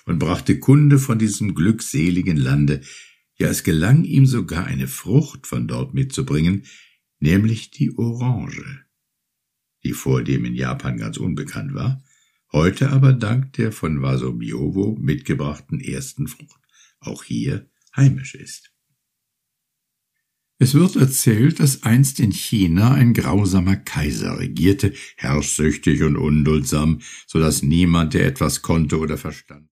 und brachte Kunde von diesem glückseligen Lande, ja, es gelang ihm sogar eine Frucht von dort mitzubringen, nämlich die Orange, die vordem in Japan ganz unbekannt war, heute aber dank der von Wasomyowo mitgebrachten ersten Frucht auch hier heimisch ist. Es wird erzählt, dass einst in China ein grausamer Kaiser regierte, herrschsüchtig und unduldsam, so dass niemand, der etwas konnte oder verstand,